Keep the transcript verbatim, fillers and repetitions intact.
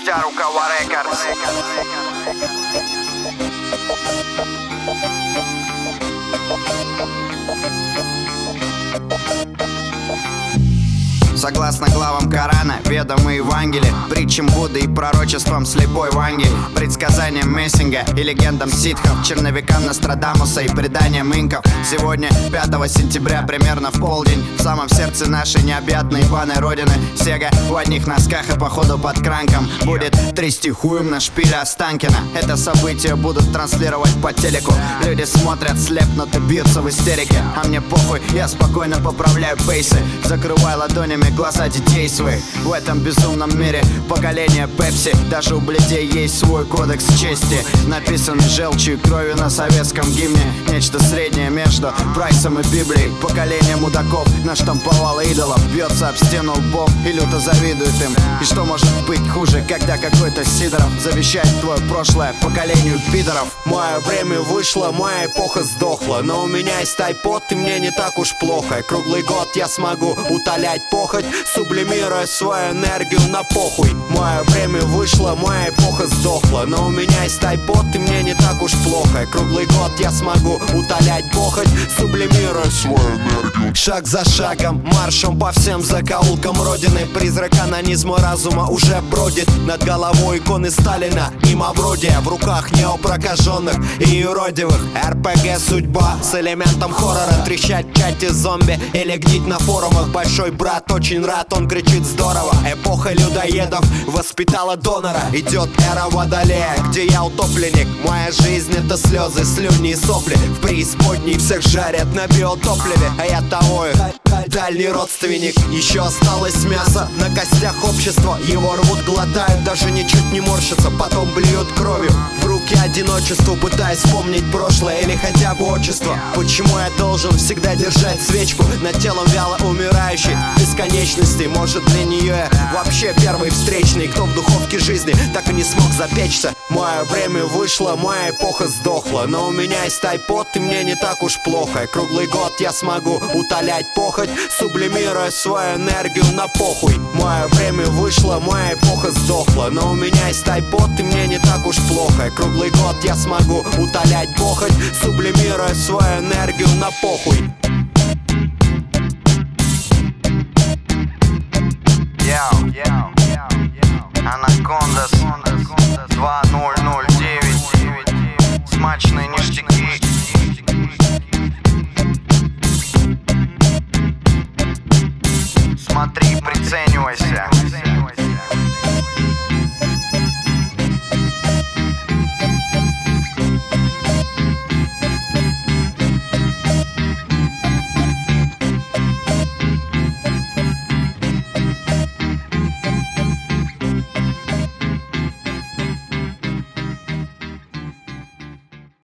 Спустя рукава рекордс. Согласно главам Корана, ведомы Евангелие, притчам Будды и пророчествам слепой Ванги, предсказаниям Мессинга и легендам ситхов, черновикам Нострадамуса и преданиям инков. Сегодня, пятого сентября, примерно в полдень, в самом сердце нашей необъятной ебаной родины, Сега в одних носках и походу под кранком будет трясти хуем на шпиле Останкина. Это событие будут транслировать по телеку. Люди смотрят, слепнут и бьются в истерике. А мне похуй, я спокойно поправляю пейсы, закрываю ладонями глаза детей своих. В этом безумном мире поколение Пепси. Даже у блядей есть свой кодекс чести, написанный желчью и кровью на советском гимне. Нечто среднее между Прайсом и Библией. Поколение мудаков наштамповало идолов, бьется об стену лбом и люто завидует им. И что может быть хуже, когда какой-то Сидоров завещает твое прошлое поколению пидоров? Мое время вышло, моя эпоха сдохла, но у меня есть айпод, и мне не так уж плохо. Круглый год я смогу утолять похоть, сублимируя свою энергию на похуй. Мое время вышло, моя эпоха сдохла, но у меня есть айпод, и мне не так уж плохо. Круглый год я смогу утолять похоть, сублимируя свою энергию. Шаг за шагом, маршем по всем закоулкам родины. Призрак анонизма разума уже бродит над головой иконы Сталина и Мавродия. В руках неопрокаженных и юродивых эр пэ гэ судьба с элементом хоррора. Трещать в чате зомби или гнить на форумах. Большой брат очень рад, он кричит здорово. Эпоха людоедов воспитала донора. Идет эра водолея, где я утопленник. Моя жизнь это слезы, слюни и сопли. В преисподней всех жарят на биотопливе, а я того их дальний родственник. Еще осталось мясо на костях общества. Его рвут, глотают, даже ничуть не морщатся. Потом блюют кровью в руки одиночеству, пытаясь вспомнить прошлое или хотя бы отчество. Почему я должен всегда держать свечку над телом вяло умирающей бесконечности? Может, для нее я вообще первый встречный, кто в духовке жизни так и не смог запечься. Мое время вышло, моя эпоха сдохла, но у меня есть айпод, и мне не так уж плохо. Круглый год я смогу утолять похоть, сублимируя свою энергию на похуй. Мое время вышло, моя эпоха сдохла, но у меня есть айпод, и мне не так уж плохо. Круглый год я смогу утолять похоть, сублимируя свою энергию на похуй. Анакондас два ноль ноль девять. Смачные ништяки. Смотри, приценивайся.